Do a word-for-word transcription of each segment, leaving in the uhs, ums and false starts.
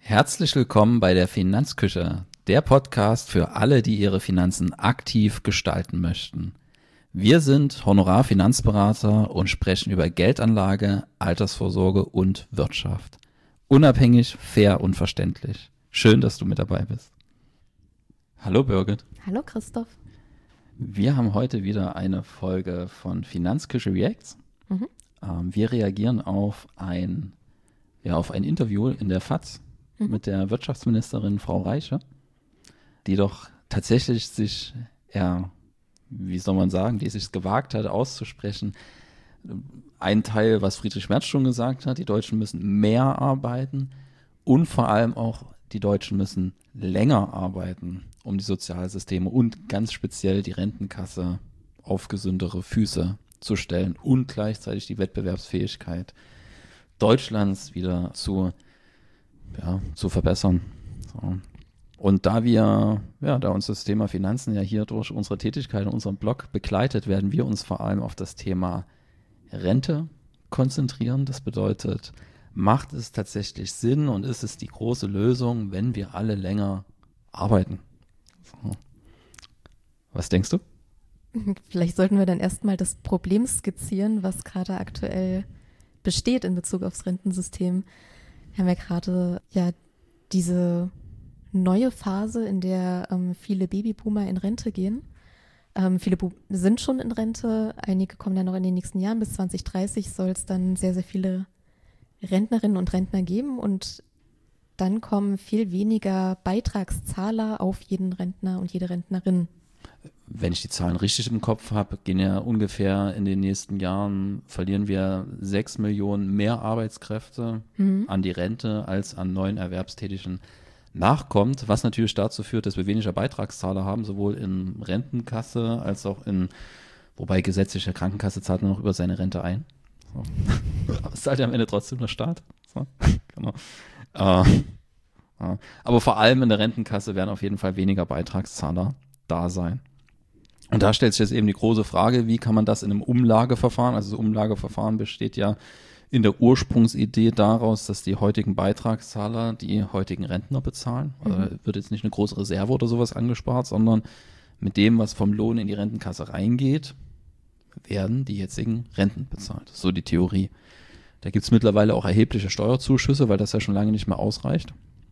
Herzlich willkommen bei der Finanzküche, der Podcast für alle, die ihre Finanzen aktiv gestalten möchten. Wir sind Honorarfinanzberater und sprechen über Geldanlage, Altersvorsorge und Wirtschaft. Unabhängig, fair und verständlich. Schön, dass du mit dabei bist. Hallo Birgit. Hallo Christoph. Wir haben heute wieder eine Folge von Finanzküche Reacts. Mhm. Ähm, wir reagieren auf ein, ja, auf ein Interview in der F A Z mhm. mit der Wirtschaftsministerin Frau Reiche, die doch tatsächlich sich, ja, wie soll man sagen, die sich gewagt hat auszusprechen. Ein Teil, was Friedrich Merz schon gesagt hat, die Deutschen müssen mehr arbeiten und vor allem auch die Deutschen müssen länger arbeiten, um die Sozialsysteme und ganz speziell die Rentenkasse auf gesündere Füße zu stellen und gleichzeitig die Wettbewerbsfähigkeit Deutschlands wieder zu, ja, zu verbessern. So. Und da wir, ja, da uns das Thema Finanzen ja hier durch unsere Tätigkeit in unserem Blog begleitet, werden wir uns vor allem auf das Thema Rente konzentrieren. Das bedeutet, macht es tatsächlich Sinn und ist es die große Lösung, wenn wir alle länger arbeiten? So. Was denkst du? Vielleicht sollten wir dann erstmal das Problem skizzieren, was gerade aktuell besteht in Bezug aufs Rentensystem. Wir haben ja gerade ja diese neue Phase, in der ähm, viele Babyboomer in Rente gehen. Ähm, viele Bo- sind schon in Rente, einige kommen dann noch in den nächsten Jahren. Bis zwanzig dreißig soll es dann sehr, sehr viele Rentnerinnen und Rentner geben und dann kommen viel weniger Beitragszahler auf jeden Rentner und jede Rentnerin. Wenn ich die Zahlen richtig im Kopf habe, gehen ja ungefähr in den nächsten Jahren, verlieren wir sechs Millionen mehr Arbeitskräfte mhm. an die Rente als an neuen Erwerbstätigen nachkommt, was natürlich dazu führt, dass wir weniger Beitragszahler haben, sowohl in Rentenkasse als auch in, wobei gesetzliche Krankenkasse zahlt man noch über seine Rente ein. So. Aber es zahlt ja am Ende trotzdem der Staat. So. Genau. Äh, ja. Aber vor allem in der Rentenkasse werden auf jeden Fall weniger Beitragszahler da sein. Und da stellt sich jetzt eben die große Frage, wie kann man das in einem Umlageverfahren, also das Umlageverfahren besteht ja in der Ursprungsidee daraus, dass die heutigen Beitragszahler die heutigen Rentner bezahlen. Also mhm. wird jetzt nicht eine große Reserve oder sowas angespart, sondern mit dem, was vom Lohn in die Rentenkasse reingeht, werden die jetzigen Renten bezahlt. Das ist so die Theorie. Da gibt es mittlerweile auch erhebliche Steuerzuschüsse, weil das ja schon lange nicht mehr ausreicht.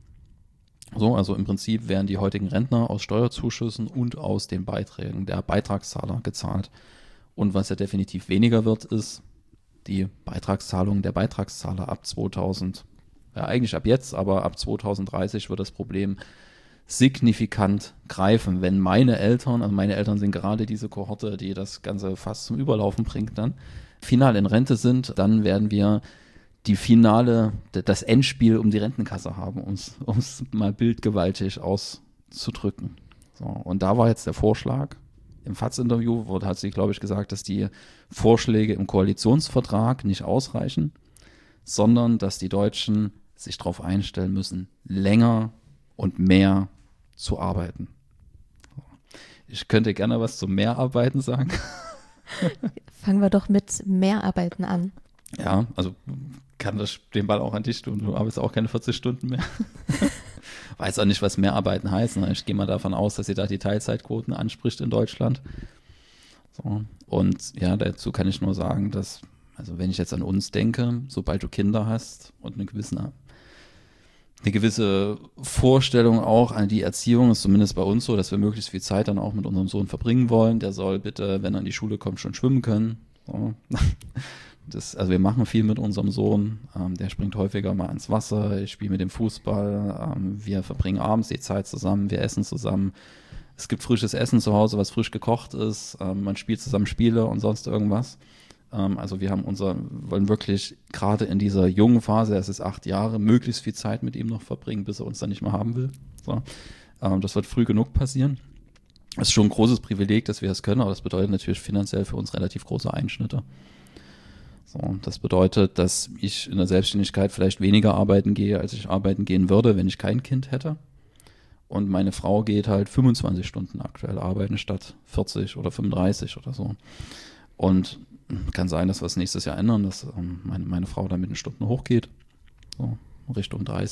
So, also im Prinzip werden die heutigen Rentner aus Steuerzuschüssen und aus den Beiträgen der Beitragszahler gezahlt. Und was ja definitiv weniger wird, ist die Beitragszahlung der Beitragszahler ab zweitausend, ja eigentlich ab jetzt, aber ab zweitausenddreißig wird das Problem signifikant greifen, wenn meine Eltern, also meine Eltern sind gerade diese Kohorte, die das Ganze fast zum Überlaufen bringt dann, final in Rente sind, dann werden wir die Finale, das Endspiel um die Rentenkasse haben, um es mal bildgewaltig auszudrücken. So, und da war jetzt der Vorschlag, im F A Z-Interview wurde, hat sie, glaube ich, gesagt, dass die Vorschläge im Koalitionsvertrag nicht ausreichen, sondern dass die Deutschen sich darauf einstellen müssen, länger und mehr zu arbeiten. Ich könnte gerne was zum Mehrarbeiten sagen. Fangen wir doch mit Mehrarbeiten an. Ja, also kann das den Ball auch an dich tun. Du arbeitest auch keine vierzig Stunden mehr. Weiß auch nicht, was Mehrarbeiten heißt. Ne? Ich gehe mal davon aus, dass sie da die Teilzeitquoten anspricht in Deutschland. So. Und ja, dazu kann ich nur sagen, dass, also wenn ich jetzt an uns denke, sobald du Kinder hast und eine gewisse, eine gewisse Vorstellung auch an die Erziehung, ist zumindest bei uns so, dass wir möglichst viel Zeit dann auch mit unserem Sohn verbringen wollen. Der soll bitte, wenn er in die Schule kommt, schon schwimmen können. So. Das, also wir machen viel mit unserem Sohn, ähm, der springt häufiger mal ins Wasser, ich spiele mit dem Fußball, ähm, wir verbringen abends die Zeit zusammen, wir essen zusammen, es gibt frisches Essen zu Hause, was frisch gekocht ist, ähm, man spielt zusammen Spiele und sonst irgendwas. Ähm, also wir haben unser, wollen wirklich gerade in dieser jungen Phase, es ist acht Jahre, möglichst viel Zeit mit ihm noch verbringen, bis er uns dann nicht mehr haben will. So. Ähm, das wird früh genug passieren. Es ist schon ein großes Privileg, dass wir das können, aber das bedeutet natürlich finanziell für uns relativ große Einschnitte. So, das bedeutet, dass ich in der Selbstständigkeit vielleicht weniger arbeiten gehe, als ich arbeiten gehen würde, wenn ich kein Kind hätte. Und meine Frau geht halt fünfundzwanzig Stunden aktuell arbeiten statt vierzig oder fünfunddreißig oder so. Und kann sein, dass wir es nächstes Jahr ändern, dass ähm, meine, meine Frau da mit den Stunden hochgeht, so Richtung dreißig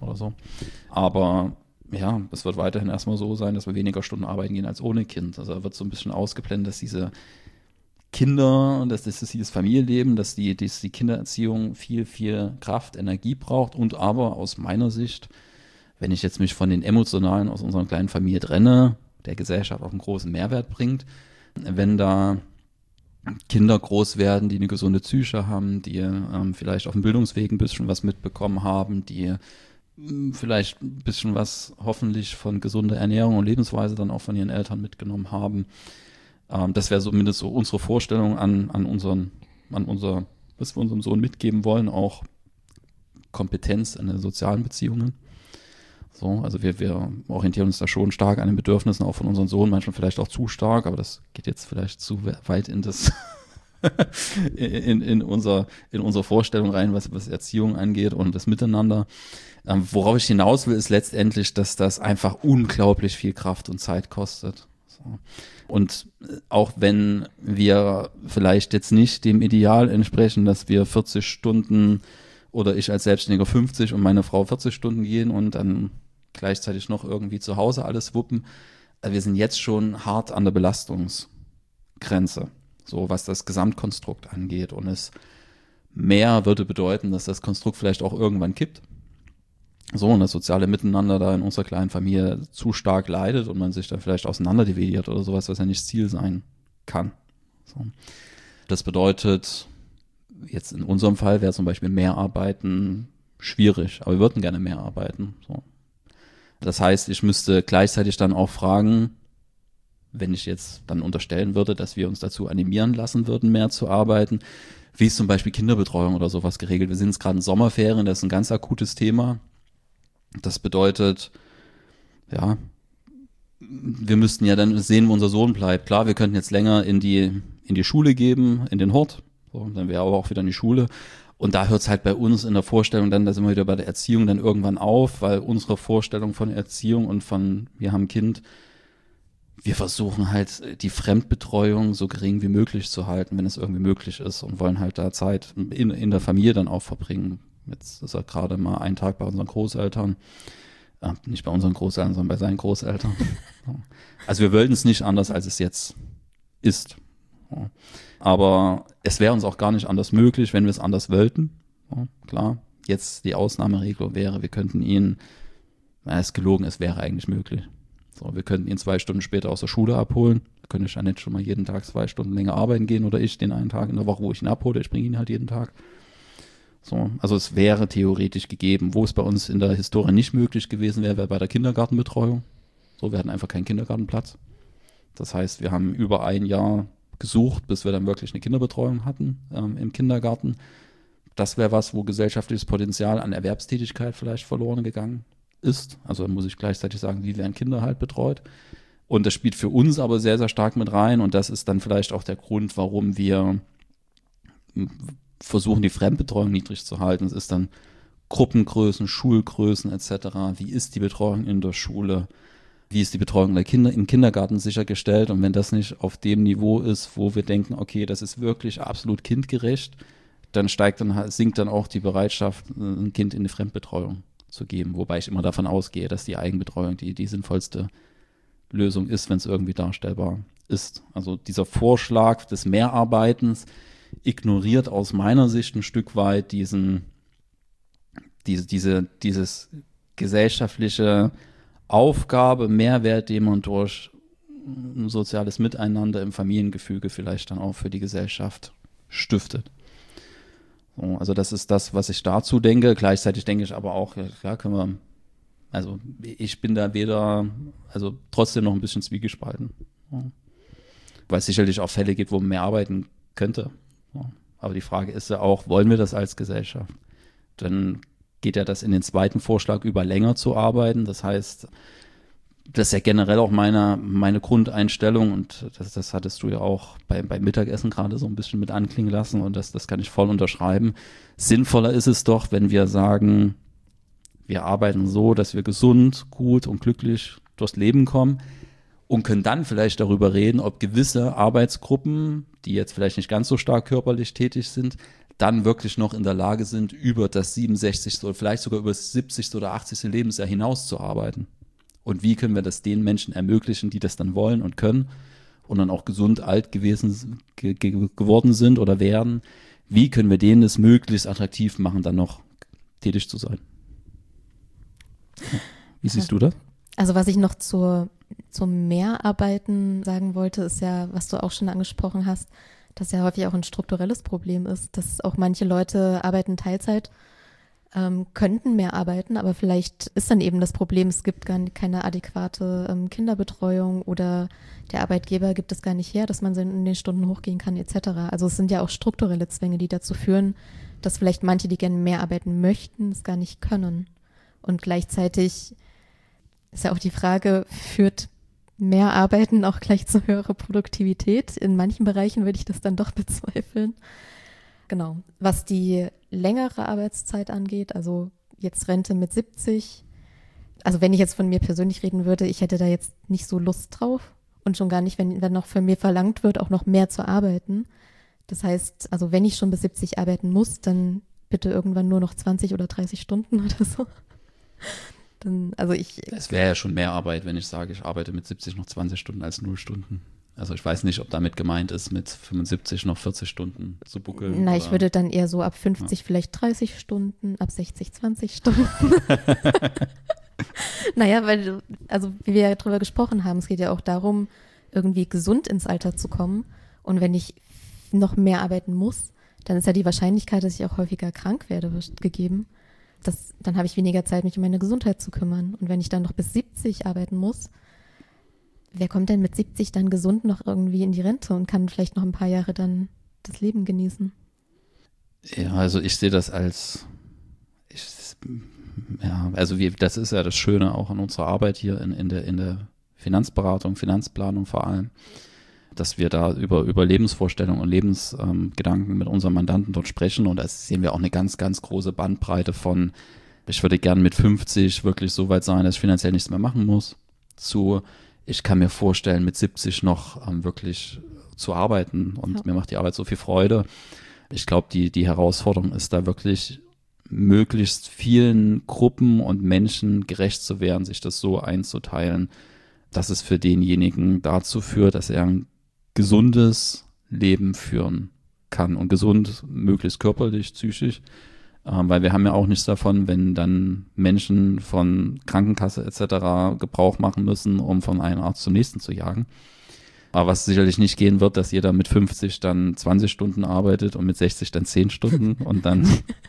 oder so. Aber ja, es wird weiterhin erstmal so sein, dass wir weniger Stunden arbeiten gehen als ohne Kind. Also da wird so ein bisschen ausgeblendet, dass diese Kinder, dass das dieses Familienleben, dass die, dass die Kindererziehung viel, viel Kraft, Energie braucht und aber aus meiner Sicht, wenn ich jetzt mich von den Emotionalen aus unserer kleinen Familie trenne, der Gesellschaft auch einen großen Mehrwert bringt, wenn da Kinder groß werden, die eine gesunde Psyche haben, die ähm, vielleicht auf dem Bildungsweg ein bisschen was mitbekommen haben, die ähm, vielleicht ein bisschen was hoffentlich von gesunder Ernährung und Lebensweise dann auch von ihren Eltern mitgenommen haben. Ähm, das wäre zumindest so unsere Vorstellung an, an unseren, an unser, was wir unserem Sohn mitgeben wollen, auch Kompetenz in den sozialen Beziehungen. So, also wir, wir orientieren uns da schon stark an den Bedürfnissen auch von unserem Sohn, manchmal vielleicht auch zu stark, aber das geht jetzt vielleicht zu weit in das in, in, unser, in unsere Vorstellung rein, was, was Erziehung angeht und das Miteinander. Ähm, worauf ich hinaus will, ist letztendlich, dass das einfach unglaublich viel Kraft und Zeit kostet. So. Und auch wenn wir vielleicht jetzt nicht dem Ideal entsprechen, dass wir vierzig Stunden oder ich als Selbstständiger fünfzig und meine Frau vierzig Stunden gehen und dann gleichzeitig noch irgendwie zu Hause alles wuppen. Wir sind jetzt schon hart an der Belastungsgrenze, so was das Gesamtkonstrukt angeht. Und es mehr würde bedeuten, dass das Konstrukt vielleicht auch irgendwann kippt. So, und das soziale Miteinander da in unserer kleinen Familie zu stark leidet und man sich dann vielleicht auseinanderdividiert oder sowas, was ja nicht Ziel sein kann. So. Das bedeutet, jetzt in unserem Fall wäre zum Beispiel mehr arbeiten schwierig, aber wir würden gerne mehr arbeiten. So. Das heißt, ich müsste gleichzeitig dann auch fragen, wenn ich jetzt dann unterstellen würde, dass wir uns dazu animieren lassen würden, mehr zu arbeiten, wie ist zum Beispiel Kinderbetreuung oder sowas geregelt. Wir sind jetzt gerade in Sommerferien, das ist ein ganz akutes Thema. Das bedeutet, ja, wir müssten ja dann sehen, wo unser Sohn bleibt. Klar, wir könnten jetzt länger in die, in die Schule geben, in den Hort. So, dann wäre aber auch wieder in die Schule. Und da hört es halt bei uns in der Vorstellung dann, da sind wir wieder bei der Erziehung dann irgendwann auf, weil unsere Vorstellung von Erziehung und von, wir haben ein Kind, wir versuchen halt die Fremdbetreuung so gering wie möglich zu halten, wenn es irgendwie möglich ist und wollen halt da Zeit in, in der Familie dann auch verbringen. Jetzt ist er gerade mal einen Tag bei unseren Großeltern, äh, nicht bei unseren Großeltern, sondern bei seinen Großeltern. Also wir wollten es nicht anders, als es jetzt ist. Ja. Aber es wäre uns auch gar nicht anders möglich, wenn wir es anders wollten. Ja, klar, jetzt die Ausnahmeregelung wäre, wir könnten ihn, na, es ist gelogen, es wäre eigentlich möglich. So, wir könnten ihn zwei Stunden später aus der Schule abholen. Da könnte Jeanette schon mal jeden Tag zwei Stunden länger arbeiten gehen oder ich den einen Tag in der Woche, wo ich ihn abhole, ich bringe ihn halt jeden Tag. So, also es wäre theoretisch gegeben. Wo es bei uns in der Historie nicht möglich gewesen wäre, wäre bei der Kindergartenbetreuung. So, wir hatten einfach keinen Kindergartenplatz. Das heißt, wir haben über ein Jahr gesucht, bis wir dann wirklich eine Kinderbetreuung hatten ähm, im Kindergarten. Das wäre was, wo gesellschaftliches Potenzial an Erwerbstätigkeit vielleicht verloren gegangen ist. Also muss ich gleichzeitig sagen, wie werden Kinder halt betreut. Und das spielt für uns aber sehr, sehr stark mit rein. Und das ist dann vielleicht auch der Grund, warum wir versuchen, die Fremdbetreuung niedrig zu halten. Es ist dann Gruppengrößen, Schulgrößen et cetera. Wie ist die Betreuung in der Schule? Wie ist die Betreuung der Kinder im Kindergarten sichergestellt? Und wenn das nicht auf dem Niveau ist, wo wir denken, okay, das ist wirklich absolut kindgerecht, dann steigt dann, sinkt dann auch die Bereitschaft, ein Kind in die Fremdbetreuung zu geben. Wobei ich immer davon ausgehe, dass die Eigenbetreuung die, die sinnvollste Lösung ist, wenn es irgendwie darstellbar ist. Also dieser Vorschlag des Mehrarbeitens ignoriert aus meiner Sicht ein Stück weit diesen, diese, diese, dieses gesellschaftliche Aufgabe, Mehrwert, den man durch ein soziales Miteinander im Familiengefüge vielleicht dann auch für die Gesellschaft stiftet. So, also das ist das, was ich dazu denke. Gleichzeitig denke ich aber auch, ja, klar können wir, also ich bin da weder, also trotzdem noch ein bisschen zwiegespalten. Ja. Weil es sicherlich auch Fälle gibt, wo man mehr arbeiten könnte. Ja. Aber die Frage ist ja auch, wollen wir das als Gesellschaft? Dann geht ja das in den zweiten Vorschlag über, länger zu arbeiten. Das heißt, das ist ja generell auch meine, meine Grundeinstellung und das, das hattest du ja auch bei, beim Mittagessen gerade so ein bisschen mit anklingen lassen und das, das kann ich voll unterschreiben. Sinnvoller ist es doch, wenn wir sagen, wir arbeiten so, dass wir gesund, gut und glücklich durchs Leben kommen und können dann vielleicht darüber reden, ob gewisse Arbeitsgruppen, die jetzt vielleicht nicht ganz so stark körperlich tätig sind, dann wirklich noch in der Lage sind, über das siebenundsechzigste oder vielleicht sogar über das siebzigste oder achtzigste Lebensjahr hinaus zu arbeiten. Und wie können wir das den Menschen ermöglichen, die das dann wollen und können und dann auch gesund alt gewesen ge- ge- geworden sind oder werden? Wie können wir denen es möglichst attraktiv machen, dann noch tätig zu sein? Wie siehst du das? Also was ich noch zur, zum Mehrarbeiten sagen wollte, ist ja, was du auch schon angesprochen hast, dass ja häufig auch ein strukturelles Problem ist, dass auch manche Leute arbeiten Teilzeit, ähm, könnten mehr arbeiten, aber vielleicht ist dann eben das Problem, es gibt gar keine adäquate ähm, Kinderbetreuung oder der Arbeitgeber gibt es gar nicht her, dass man in den Stunden hochgehen kann et cetera. Also es sind ja auch strukturelle Zwänge, die dazu führen, dass vielleicht manche, die gerne mehr arbeiten möchten, es gar nicht können. Und gleichzeitig ist ja auch die Frage, führt mehr Arbeiten auch gleich zu höherer Produktivität? In manchen Bereichen würde ich das dann doch bezweifeln. Genau. Was die längere Arbeitszeit angeht, also jetzt Rente mit siebzig, also wenn ich jetzt von mir persönlich reden würde, ich hätte da jetzt nicht so Lust drauf und schon gar nicht, wenn, wenn noch von mir verlangt wird, auch noch mehr zu arbeiten. Das heißt, also wenn ich schon bis siebzig arbeiten muss, dann bitte irgendwann nur noch zwanzig oder dreißig Stunden oder so. Dann, also ich. Es wäre ja schon mehr Arbeit, wenn ich sage, ich arbeite mit siebzig noch zwanzig Stunden als null Stunden. Also ich weiß nicht, ob damit gemeint ist, mit fünfundsiebzig noch vierzig Stunden zu buckeln. Na, oder? Ich würde dann eher so ab fünfzig ja. vielleicht dreißig Stunden, ab sechzig zwanzig Stunden. Naja, weil, also wie wir ja drüber gesprochen haben, es geht ja auch darum, irgendwie gesund ins Alter zu kommen. Und wenn ich noch mehr arbeiten muss, dann ist ja die Wahrscheinlichkeit, dass ich auch häufiger krank werde, gegeben. Das, dann habe ich weniger Zeit, mich um meine Gesundheit zu kümmern. Und wenn ich dann noch bis siebzig arbeiten muss, wer kommt denn mit siebzig dann gesund noch irgendwie in die Rente und kann vielleicht noch ein paar Jahre dann das Leben genießen? Ja, also ich sehe das als, ich, ja, also wir, das ist ja das Schöne auch an unserer Arbeit hier in, in, der, in der Finanzberatung, Finanzplanung vor allem, dass wir da über, über Lebensvorstellungen und Lebensgedanken ähm, mit unseren Mandanten dort sprechen und da sehen wir auch eine ganz, ganz große Bandbreite von, ich würde gern mit fünfzig wirklich so weit sein, dass ich finanziell nichts mehr machen muss, zu, ich kann mir vorstellen, mit siebzig noch ähm, wirklich zu arbeiten und ja. mir macht die Arbeit so viel Freude. Ich glaube, die, die Herausforderung ist da wirklich, möglichst vielen Gruppen und Menschen gerecht zu werden, sich das so einzuteilen, dass es für denjenigen dazu führt, dass er ein gesundes Leben führen kann und gesund, möglichst körperlich, psychisch, ähm, weil wir haben ja auch nichts davon, wenn dann Menschen von Krankenkasse et cetera Gebrauch machen müssen, um von einem Arzt zum nächsten zu jagen. Aber was sicherlich nicht gehen wird, dass jeder mit fünfzig dann zwanzig Stunden arbeitet und mit sechzig dann zehn Stunden und dann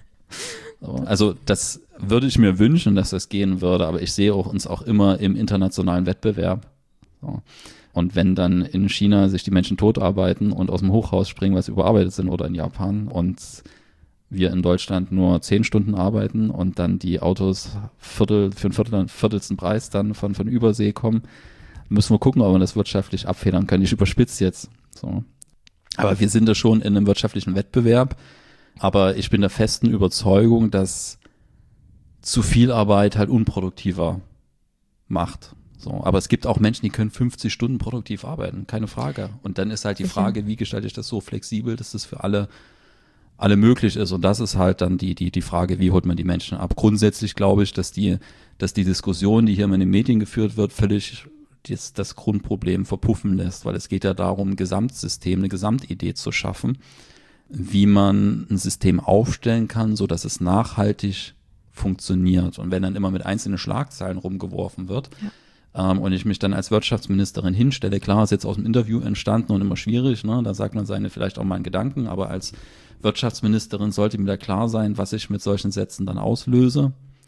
also das würde ich mir wünschen, dass das gehen würde, aber ich sehe auch uns auch immer im internationalen Wettbewerb. So. Und wenn dann in China sich die Menschen totarbeiten und aus dem Hochhaus springen, weil sie überarbeitet sind, oder in Japan und wir in Deutschland nur zehn Stunden arbeiten und dann die Autos Viertel, für einen Viertel, viertelsten Preis dann von, von Übersee kommen, müssen wir gucken, ob wir das wirtschaftlich abfedern können. Ich überspitze jetzt. So. Aber wir sind da schon in einem wirtschaftlichen Wettbewerb. Aber ich bin der festen Überzeugung, dass zu viel Arbeit halt unproduktiver macht. So, aber es gibt auch Menschen, die können fünfzig Stunden produktiv arbeiten, keine Frage. Und dann ist halt die Frage, wie gestalte ich das so flexibel, dass das für alle alle möglich ist. Und das ist halt dann die die die Frage, wie holt man die Menschen ab. Grundsätzlich glaube ich, dass die dass die Diskussion, die hier in den Medien geführt wird, völlig das, das Grundproblem verpuffen lässt, weil es geht ja darum, ein Gesamtsystem, eine Gesamtidee zu schaffen, wie man ein System aufstellen kann, so dass es nachhaltig funktioniert. Und wenn dann immer mit einzelnen Schlagzeilen rumgeworfen wird, ja. ähm, und ich mich dann als Wirtschaftsministerin hinstelle, klar, ist jetzt aus dem Interview entstanden und immer schwierig, ne? Da sagt man seine vielleicht auch mal einen Gedanken, aber als Wirtschaftsministerin sollte mir da klar sein, was ich mit solchen Sätzen dann auslöse.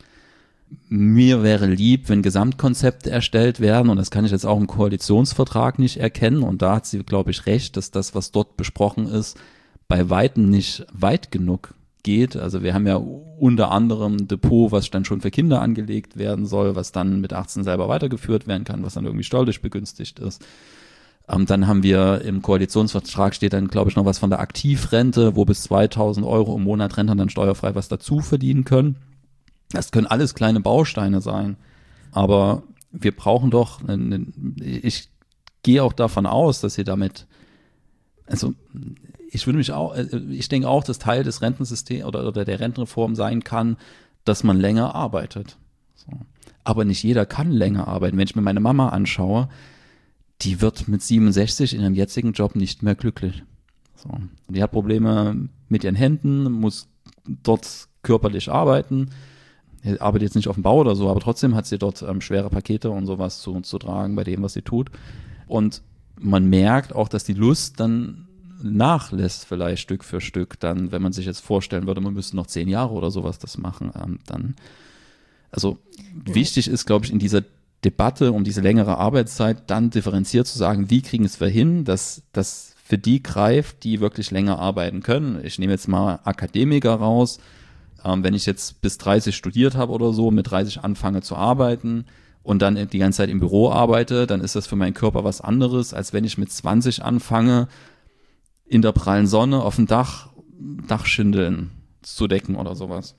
Mir wäre lieb, wenn Gesamtkonzepte erstellt werden, und das kann ich jetzt auch im Koalitionsvertrag nicht erkennen, und da hat sie, glaube ich, recht, dass das, was dort besprochen ist, bei Weitem nicht weit genug geht. Also wir haben ja unter anderem ein Depot, was dann schon für Kinder angelegt werden soll, was dann mit achtzehn selber weitergeführt werden kann, was dann irgendwie steuerlich begünstigt ist. Ähm, dann haben wir im Koalitionsvertrag steht dann, glaube ich, noch was von der Aktivrente, wo bis zweitausend Euro im Monat Rentner dann steuerfrei was dazu verdienen können. Das können alles kleine Bausteine sein. Aber wir brauchen doch, eine, ich gehe auch davon aus, dass sie damit, also ich würde mich auch, ich denke auch, dass Teil des Rentensystems oder, oder der Rentenreform sein kann, dass man länger arbeitet. So. Aber nicht jeder kann länger arbeiten. Wenn ich mir meine Mama anschaue, die wird mit siebenundsechzig in ihrem jetzigen Job nicht mehr glücklich. So. Die hat Probleme mit ihren Händen, muss dort körperlich arbeiten. Sie arbeitet jetzt nicht auf dem Bau oder so, aber trotzdem hat sie dort ähm, schwere Pakete und sowas zu, zu tragen bei dem, was sie tut. Und man merkt auch, dass die Lust dann nachlässt, vielleicht Stück für Stück. Dann, wenn man sich jetzt vorstellen würde, man müsste noch zehn Jahre oder sowas das machen, ähm, dann, also wichtig ist, glaube ich, in dieser Debatte um diese längere Arbeitszeit dann differenziert zu sagen, wie kriegen es wir hin, dass das für die greift, die wirklich länger arbeiten können. Ich nehme jetzt mal Akademiker raus. Ähm, wenn ich jetzt bis dreißig studiert habe oder so, mit dreißig anfange zu arbeiten und dann die ganze Zeit im Büro arbeite, dann ist das für meinen Körper was anderes, als wenn ich mit zwanzig anfange, in der prallen Sonne auf dem Dach Dachschindeln zu decken oder sowas.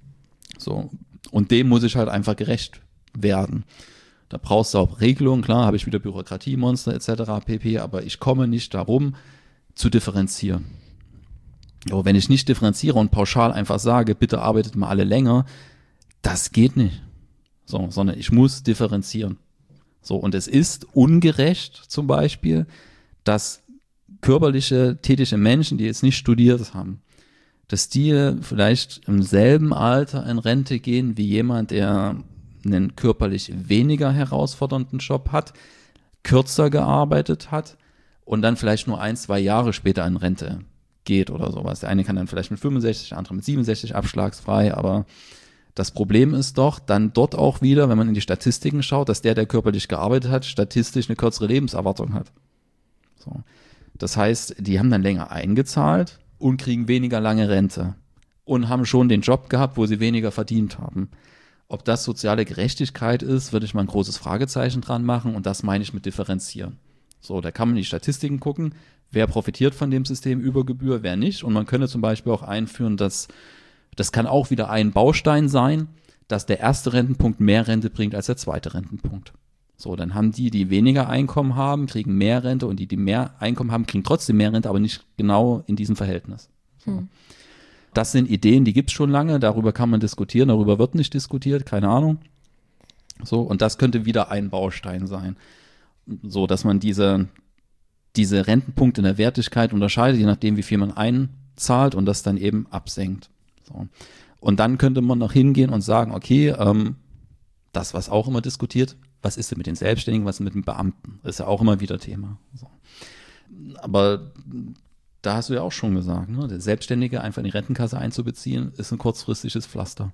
So. Und dem muss ich halt einfach gerecht werden. Da brauchst du auch Regelungen, klar, habe ich wieder Bürokratiemonster et cetera pp., aber ich komme nicht darum, zu differenzieren. Aber wenn ich nicht differenziere und pauschal einfach sage, bitte arbeitet mal alle länger, das geht nicht. So, sondern ich muss differenzieren. So, und es ist ungerecht zum Beispiel, dass körperliche, tätige Menschen, die jetzt nicht studiert haben, dass die vielleicht im selben Alter in Rente gehen wie jemand, der einen körperlich weniger herausfordernden Job hat, kürzer gearbeitet hat und dann vielleicht nur ein, zwei Jahre später in Rente geht oder sowas. Der eine kann dann vielleicht mit fünfundsechzig, der andere mit siebenundsechzig abschlagsfrei, aber das Problem ist doch dann dort auch wieder, wenn man in die Statistiken schaut, dass der, der körperlich gearbeitet hat, statistisch eine kürzere Lebenserwartung hat. So. Das heißt, die haben dann länger eingezahlt und kriegen weniger lange Rente und haben schon den Job gehabt, wo sie weniger verdient haben. Ob das soziale Gerechtigkeit ist, würde ich mal ein großes Fragezeichen dran machen und das meine ich mit differenzieren. So, da kann man in die Statistiken gucken, wer profitiert von dem System über Gebühr, wer nicht, und man könnte zum Beispiel auch einführen, dass das kann auch wieder ein Baustein sein, dass der erste Rentenpunkt mehr Rente bringt als der zweite Rentenpunkt. So, dann haben die, die weniger Einkommen haben, kriegen mehr Rente und die, die mehr Einkommen haben, kriegen trotzdem mehr Rente, aber nicht genau in diesem Verhältnis. So. Hm. Das sind Ideen, die gibt es schon lange, darüber kann man diskutieren, darüber wird nicht diskutiert, keine Ahnung. So, und das könnte wieder ein Baustein sein. So, dass man diese, diese Rentenpunkte in der Wertigkeit unterscheidet, je nachdem, wie viel man einzahlt und das dann eben absenkt. So. Und dann könnte man noch hingehen und sagen, okay, ähm, das, was auch immer diskutiert, was ist denn mit den Selbstständigen, was ist mit den Beamten? Das ist ja auch immer wieder Thema. So. Aber da hast du ja auch schon gesagt, ne? Der Selbstständige einfach in die Rentenkasse einzubeziehen, ist ein kurzfristiges Pflaster.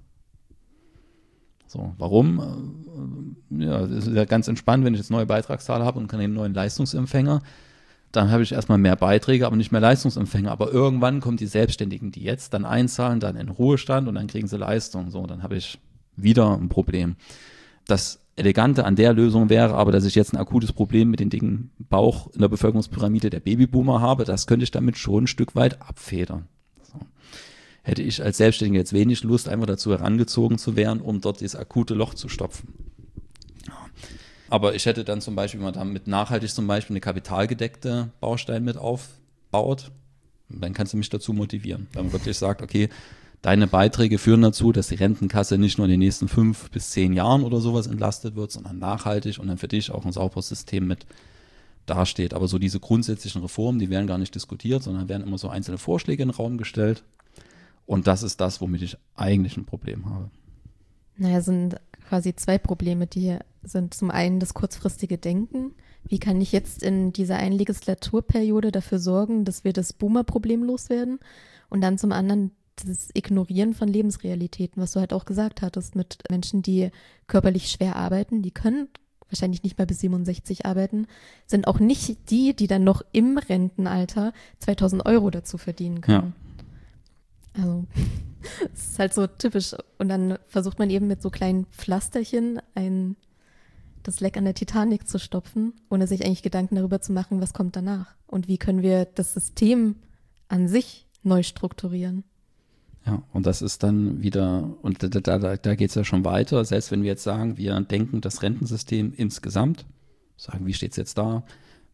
So, warum? Ja, das ist ja ganz entspannt, wenn ich jetzt neue Beitragszahler habe und kann einen neuen Leistungsempfänger, dann habe ich erstmal mehr Beiträge, aber nicht mehr Leistungsempfänger. Aber irgendwann kommen die Selbstständigen, die jetzt dann einzahlen, dann in Ruhestand und dann kriegen sie Leistung. So, dann habe ich wieder ein Problem. Das Elegante an der Lösung wäre aber, dass ich jetzt ein akutes Problem mit dem dicken Bauch in der Bevölkerungspyramide der Babyboomer habe. Das könnte ich damit schon ein Stück weit abfedern. So. Hätte ich als Selbstständiger jetzt wenig Lust, einfach dazu herangezogen zu werden, um dort dieses akute Loch zu stopfen. Ja. Aber ich hätte dann zum Beispiel, wenn man damit nachhaltig zum Beispiel eine kapitalgedeckte Baustein mit aufbaut, dann kannst du mich dazu motivieren. Wenn man wirklich sagt, okay, deine Beiträge führen dazu, dass die Rentenkasse nicht nur in den nächsten fünf bis zehn Jahren oder sowas entlastet wird, sondern nachhaltig und dann für dich auch ein sauberes System mit dasteht. Aber so diese grundsätzlichen Reformen, die werden gar nicht diskutiert, sondern werden immer so einzelne Vorschläge in den Raum gestellt. Und das ist das, womit ich eigentlich ein Problem habe. Naja, es sind quasi zwei Probleme, die hier sind. Zum einen das kurzfristige Denken. Wie kann ich jetzt in dieser einen Legislaturperiode dafür sorgen, dass wir das Boomer-Problem loswerden? Und dann zum anderen das Ignorieren von Lebensrealitäten, was du halt auch gesagt hattest, mit Menschen, die körperlich schwer arbeiten, die können wahrscheinlich nicht mehr bis siebenundsechzig arbeiten, sind auch nicht die, die dann noch im Rentenalter zweitausend Euro dazu verdienen können. Ja. Also, es ist halt so typisch. Und dann versucht man eben mit so kleinen Pflasterchen ein, das Leck an der Titanic zu stopfen, ohne sich eigentlich Gedanken darüber zu machen, was kommt danach und wie können wir das System an sich neu strukturieren. Ja, und das ist dann wieder, und da, da, da geht es ja schon weiter, selbst wenn wir jetzt sagen, wir denken das Rentensystem insgesamt, sagen, wie steht es jetzt da,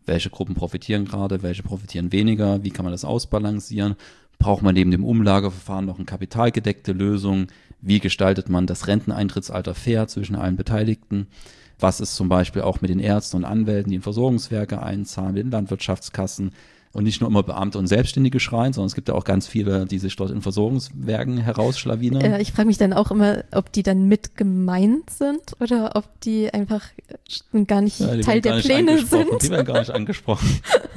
Welche Gruppen profitieren gerade, welche profitieren weniger, wie kann man das ausbalancieren? Braucht man neben dem Umlageverfahren noch eine kapitalgedeckte Lösung? Wie gestaltet man das Renteneintrittsalter fair zwischen allen Beteiligten? Was ist zum Beispiel auch mit den Ärzten und Anwälten, die in Versorgungswerke einzahlen, mit den Landwirtschaftskassen und nicht nur immer Beamte und Selbstständige schreien, sondern es gibt ja auch ganz viele, die sich dort in Versorgungswerken herausschlawinern. Äh, ich frage mich dann auch immer, ob die dann mit gemeint sind oder ob die einfach gar nicht ja, Teil der Pläne sind. Die werden gar nicht angesprochen.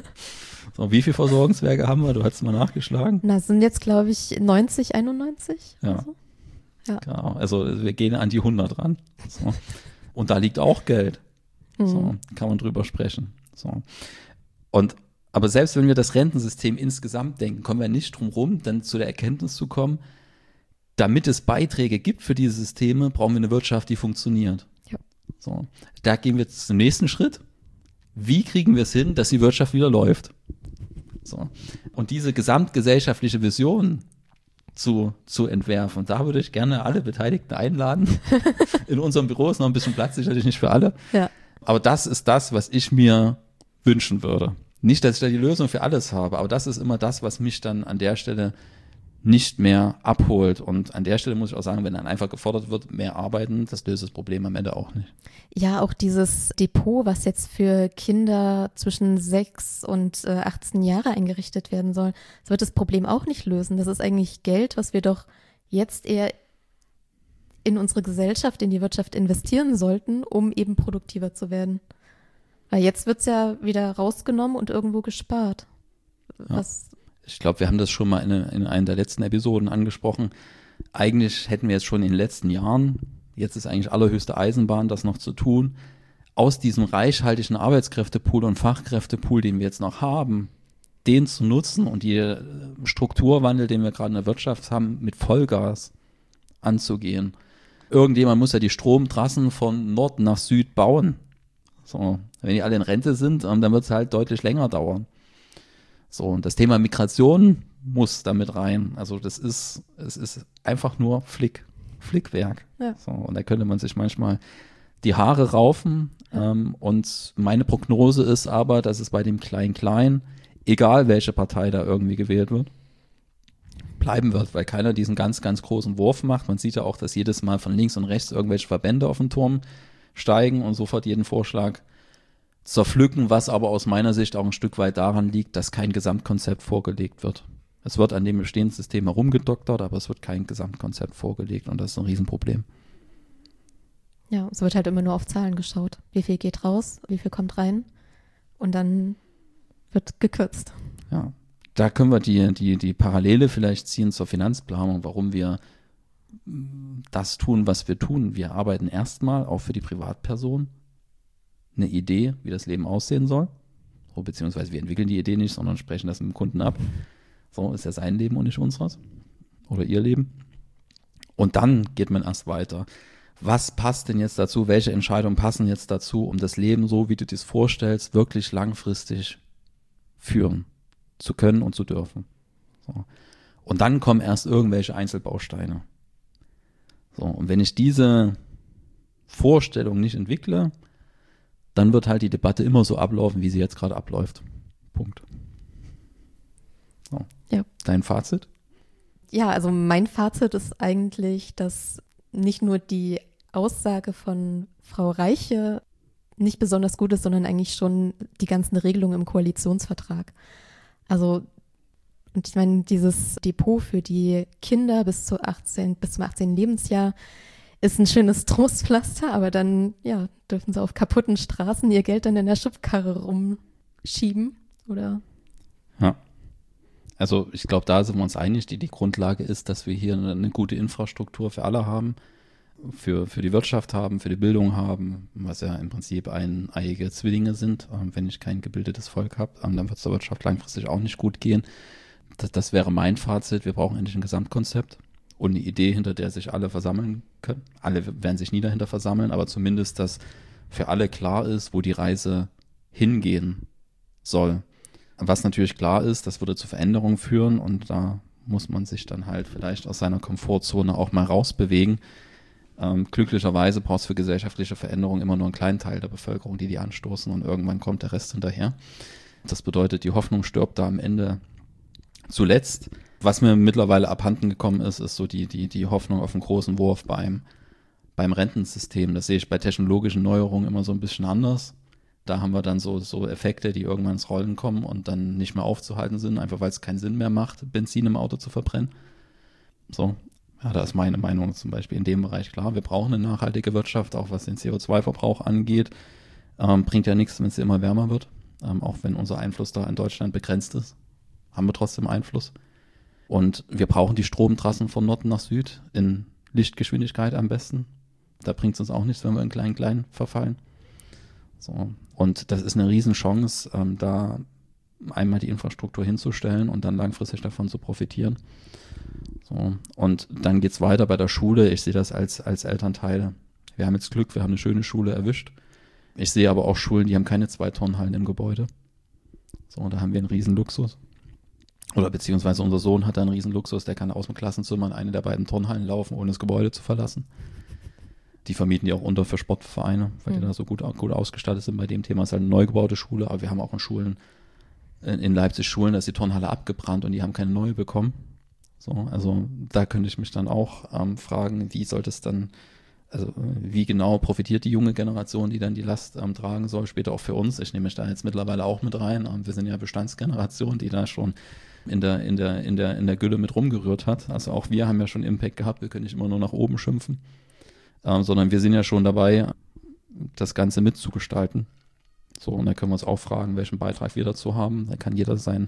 So, wie viele Versorgungswerke haben wir? Du hast mal nachgeschlagen. Na, sind jetzt, glaube ich, neunzig, einundneunzig. Ja. Also. Ja. Genau. Also wir gehen an die hundert ran. So. Und da liegt auch Geld. Mhm. So, kann man drüber sprechen. So. Und aber selbst wenn wir das Rentensystem insgesamt denken, kommen wir nicht drum rum, dann zu der Erkenntnis zu kommen, damit es Beiträge gibt für diese Systeme, brauchen wir eine Wirtschaft, die funktioniert. Ja. So. Da gehen wir jetzt zum nächsten Schritt. Wie kriegen wir es hin, dass die Wirtschaft wieder läuft? So. Und diese gesamtgesellschaftliche Vision zu, zu entwerfen, da würde ich gerne alle Beteiligten einladen. In unserem Büro ist noch ein bisschen Platz, sicherlich nicht für alle. Ja. Aber das ist das, was ich mir wünschen würde. Nicht, dass ich da die Lösung für alles habe, aber das ist immer das, was mich dann an der Stelle nicht mehr abholt. Und an der Stelle muss ich auch sagen, wenn dann einfach gefordert wird, mehr arbeiten, das löst das Problem am Ende auch nicht. Ja, auch dieses Depot, was jetzt für Kinder zwischen sechs und äh, achtzehn Jahre eingerichtet werden soll, das wird das Problem auch nicht lösen. Das ist eigentlich Geld, was wir doch jetzt eher in unsere Gesellschaft, in die Wirtschaft investieren sollten, um eben produktiver zu werden. Weil jetzt wird es ja wieder rausgenommen und irgendwo gespart. Was ja. Ich glaube, wir haben das schon mal in, in einer der letzten Episoden angesprochen. Eigentlich hätten wir jetzt schon in den letzten Jahren, jetzt ist eigentlich allerhöchste Eisenbahn, das noch zu tun, aus diesem reichhaltigen Arbeitskräftepool und Fachkräftepool, den wir jetzt noch haben, den zu nutzen und die Strukturwandel, den wir gerade in der Wirtschaft haben, mit Vollgas anzugehen. Irgendjemand muss ja die Stromtrassen von Nord nach Süd bauen. So, wenn die alle in Rente sind, dann wird es halt deutlich länger dauern. So, und das Thema Migration muss damit rein. Also das ist, es ist einfach nur Flick, Flickwerk. Ja. So, und da könnte man sich manchmal die Haare raufen. Ja. Ähm, und meine Prognose ist aber, dass es bei dem Klein-Klein, egal welche Partei da irgendwie gewählt wird, bleiben wird, weil keiner diesen ganz, ganz großen Wurf macht. Man sieht ja auch, dass jedes Mal von links und rechts irgendwelche Verbände auf den Turm steigen und sofort jeden Vorschlag zerpflücken, was aber aus meiner Sicht auch ein Stück weit daran liegt, dass kein Gesamtkonzept vorgelegt wird. Es wird an dem bestehenden System herumgedoktert, aber es wird kein Gesamtkonzept vorgelegt und das ist ein Riesenproblem. Ja, es wird halt immer nur auf Zahlen geschaut. Wie viel geht raus, wie viel kommt rein und dann wird gekürzt. Ja, da können wir die, die, die Parallele vielleicht ziehen zur Finanzplanung, warum wir das tun, was wir tun. Wir arbeiten erstmal auch für die Privatperson eine Idee, wie das Leben aussehen soll. So, beziehungsweise wir entwickeln die Idee nicht, sondern sprechen das mit dem Kunden ab. So ist ja sein Leben und nicht unseres. Oder ihr Leben. Und dann geht man erst weiter. Was passt denn jetzt dazu? Welche Entscheidungen passen jetzt dazu, um das Leben, so wie du dir das vorstellst, wirklich langfristig führen zu können und zu dürfen? So. Und dann kommen erst irgendwelche Einzelbausteine. So, und wenn ich diese Vorstellung nicht entwickle, dann wird halt die Debatte immer so ablaufen, wie sie jetzt gerade abläuft. Punkt. So. Ja. Dein Fazit? Ja, also mein Fazit ist eigentlich, dass nicht nur die Aussage von Frau Reiche nicht besonders gut ist, sondern eigentlich schon die ganzen Regelungen im Koalitionsvertrag. Also, und ich meine, dieses Depot für die Kinder bis zu achtzehn, bis zum achtzehnten Lebensjahr ist ein schönes Trostpflaster, aber dann, ja, dürfen sie auf kaputten Straßen ihr Geld dann in der Schubkarre rumschieben, oder? Ja. Also ich glaube, da sind wir uns einig, die, die Grundlage ist, dass wir hier eine, eine gute Infrastruktur für alle haben, für, für die Wirtschaft haben, für die Bildung haben, was ja im Prinzip eineiige Zwillinge sind. Ähm, wenn ich kein gebildetes Volk habe, ähm, dann wird es der Wirtschaft langfristig auch nicht gut gehen. Das, das wäre mein Fazit. Wir brauchen endlich ein Gesamtkonzept und eine Idee, hinter der sich alle versammeln können. Alle werden sich nie dahinter versammeln, aber zumindest, dass für alle klar ist, wo die Reise hingehen soll. Was natürlich klar ist, das würde zu Veränderungen führen und da muss man sich dann halt vielleicht aus seiner Komfortzone auch mal rausbewegen. Ähm, glücklicherweise braucht es für gesellschaftliche Veränderungen immer nur einen kleinen Teil der Bevölkerung, die die anstoßen und irgendwann kommt der Rest hinterher. Das bedeutet, die Hoffnung stirbt da am Ende zuletzt. Was mir mittlerweile abhanden gekommen ist, ist so die, die, die Hoffnung auf einen großen Wurf beim, beim Rentensystem. Das sehe ich bei technologischen Neuerungen immer so ein bisschen anders. Da haben wir dann so, so Effekte, die irgendwann ins Rollen kommen und dann nicht mehr aufzuhalten sind, einfach weil es keinen Sinn mehr macht, Benzin im Auto zu verbrennen. So, ja, da ist meine Meinung zum Beispiel in dem Bereich klar. Wir brauchen eine nachhaltige Wirtschaft, auch was den C O zwei Verbrauch angeht. Ähm, bringt ja nichts, wenn es immer wärmer wird. Ähm, auch wenn unser Einfluss da in Deutschland begrenzt ist, haben wir trotzdem Einfluss. Und wir brauchen die Stromtrassen von Norden nach Süd in Lichtgeschwindigkeit am besten. Da bringt es uns auch nichts, wenn wir in klein-klein verfallen. So. Und das ist eine Riesenchance, ähm, da einmal die Infrastruktur hinzustellen und dann langfristig davon zu profitieren. So. Und dann geht's weiter bei der Schule. Ich sehe das als, als Elternteil. Wir haben jetzt Glück, wir haben eine schöne Schule erwischt. Ich sehe aber auch Schulen, die haben keine zwei Turnhallen im Gebäude. So, da haben wir einen riesen Luxus. Oder beziehungsweise unser Sohn hat da einen riesen Luxus, der kann aus dem Klassenzimmer in eine der beiden Turnhallen laufen, ohne das Gebäude zu verlassen. Die vermieten die auch unter für Sportvereine, weil mhm. die da so gut, gut ausgestattet sind. Bei dem Thema ist halt eine neu gebaute Schule, aber wir haben auch in Schulen, in Leipzig Schulen, da ist die Turnhalle abgebrannt und die haben keine neue bekommen. So, also da könnte ich mich dann auch ähm, fragen, wie sollte es dann, also wie genau profitiert die junge Generation, die dann die Last ähm, tragen soll, später auch für uns. Ich nehme mich da jetzt mittlerweile auch mit rein. Ähm, wir sind ja Bestandsgeneration, die da schon in der, in der, in der, in der Gülle mit rumgerührt hat. Also auch wir haben ja schon Impact gehabt, wir können nicht immer nur nach oben schimpfen. Ähm, sondern wir sind ja schon dabei, das Ganze mitzugestalten. So, und da können wir uns auch fragen, welchen Beitrag wir dazu haben. Da kann jeder sein,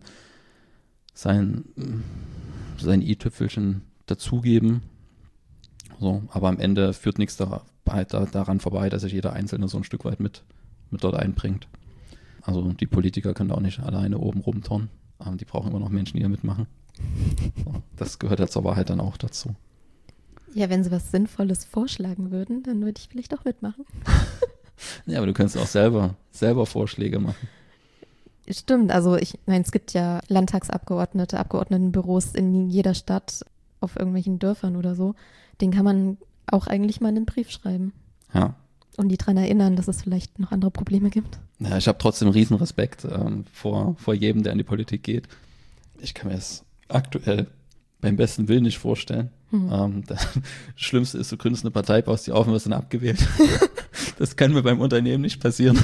sein, sein i-Tüpfelchen dazugeben. So, aber am Ende führt nichts da, da, daran vorbei, dass sich jeder Einzelne so ein Stück weit mit, mit dort einbringt. Also die Politiker können da auch nicht alleine oben rumturnen. Aber die brauchen immer noch Menschen, die da mitmachen. So, das gehört ja zur Wahrheit dann auch dazu. Ja, wenn sie was Sinnvolles vorschlagen würden, dann würde ich vielleicht auch mitmachen. Ja, aber du kannst auch selber, selber Vorschläge machen. Stimmt, also ich meine, es gibt ja Landtagsabgeordnete, Abgeordnetenbüros in jeder Stadt auf irgendwelchen Dörfern oder so. Den kann man auch eigentlich mal in einen Brief schreiben. Ja. Und die daran erinnern, dass es vielleicht noch andere Probleme gibt. Ja, ich habe trotzdem riesen Respekt ähm, vor, vor jedem, der in die Politik geht. Ich kann mir das aktuell beim besten Willen nicht vorstellen. Hm. Ähm, das Schlimmste ist, du gründest eine Partei, baust die auf und wirst dann abgewählt. Das kann mir beim Unternehmen nicht passieren.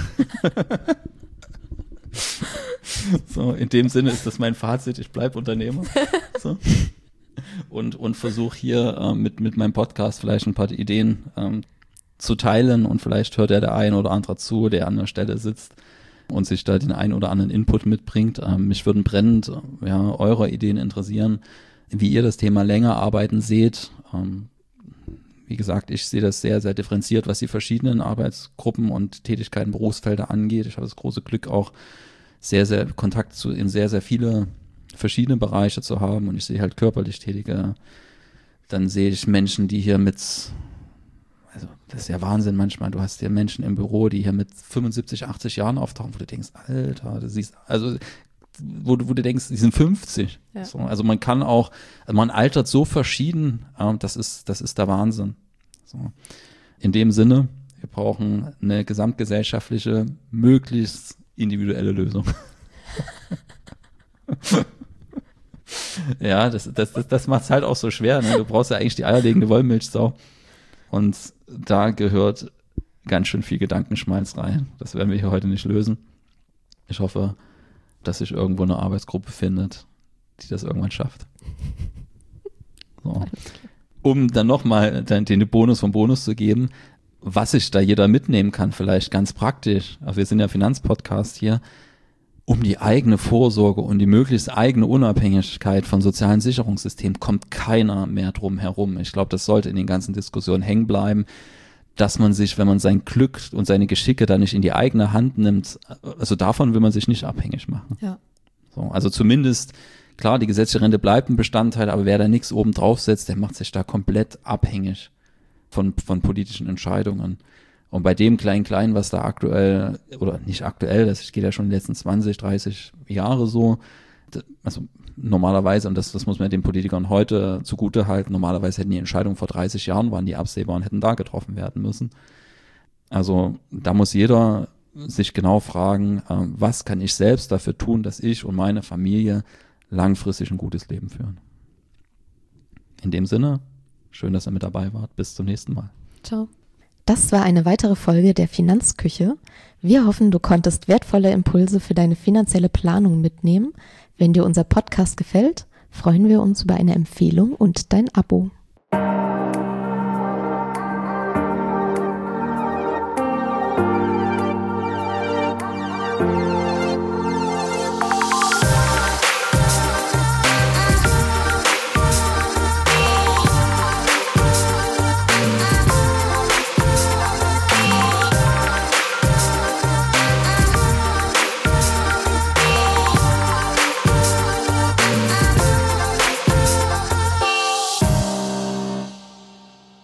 So, in dem Sinne ist das mein Fazit, ich bleibe Unternehmer. So. Und, und versuche hier äh, mit, mit meinem Podcast vielleicht ein paar Ideen ähm, zu teilen und vielleicht hört ja der ein oder andere zu, der an der Stelle sitzt und sich da den ein oder anderen Input mitbringt. Ähm, mich würden brennend ja, eure Ideen interessieren, wie ihr das Thema länger arbeiten seht. Ähm, wie gesagt, ich sehe das sehr, sehr differenziert, was die verschiedenen Arbeitsgruppen und Tätigkeiten, Berufsfelder angeht. Ich habe das große Glück, auch sehr, sehr Kontakt zu in sehr, sehr viele verschiedene Bereiche zu haben und ich sehe halt körperlich Tätige. Dann sehe ich Menschen, die hier mit, also das ist ja Wahnsinn manchmal, du hast hier Menschen im Büro, die hier mit fünfundsiebzig, achtzig Jahren auftauchen, wo du denkst, Alter, du siehst, also wo du, wo du denkst, die sind fünfzig. Ja. So, also man kann auch, also man altert so verschieden, äh, das ist, das ist der Wahnsinn. So. In dem Sinne, wir brauchen eine gesamtgesellschaftliche, möglichst individuelle Lösung. Ja, das, das, das, das macht es halt auch so schwer. Ne? Du brauchst ja eigentlich die eierlegende Wollmilchsau. Und da gehört ganz schön viel Gedankenschmalz rein. Das werden wir hier heute nicht lösen. Ich hoffe, dass sich irgendwo eine Arbeitsgruppe findet, die das irgendwann schafft. So. Um dann nochmal den, den Bonus vom Bonus zu geben, was sich da jeder mitnehmen kann, vielleicht ganz praktisch. Also wir sind ja Finanzpodcast hier. Um die eigene Vorsorge und die möglichst eigene Unabhängigkeit von sozialen Sicherungssystemen kommt keiner mehr drum herum. Ich glaube, das sollte in den ganzen Diskussionen hängen bleiben, dass man sich, wenn man sein Glück und seine Geschicke da nicht in die eigene Hand nimmt, also davon will man sich nicht abhängig machen. Ja. So, also zumindest, klar, die gesetzliche Rente bleibt ein Bestandteil, aber wer da nichts oben drauf setzt, der macht sich da komplett abhängig von, von politischen Entscheidungen. Und bei dem Klein-Klein, was da aktuell, oder nicht aktuell, das geht ja schon die letzten zwanzig, dreißig Jahre so, Also normalerweise, und das, das muss man den Politikern heute zugute halten, normalerweise hätten die Entscheidungen vor dreißig Jahren, waren die absehbar und hätten da getroffen werden müssen. Also da muss jeder sich genau fragen, äh, was kann ich selbst dafür tun, dass ich und meine Familie langfristig ein gutes Leben führen. In dem Sinne, schön, dass ihr mit dabei wart. Bis zum nächsten Mal. Ciao. Das war eine weitere Folge der Finanzküche. Wir hoffen, du konntest wertvolle Impulse für deine finanzielle Planung mitnehmen. Wenn dir unser Podcast gefällt, freuen wir uns über eine Empfehlung und dein Abo.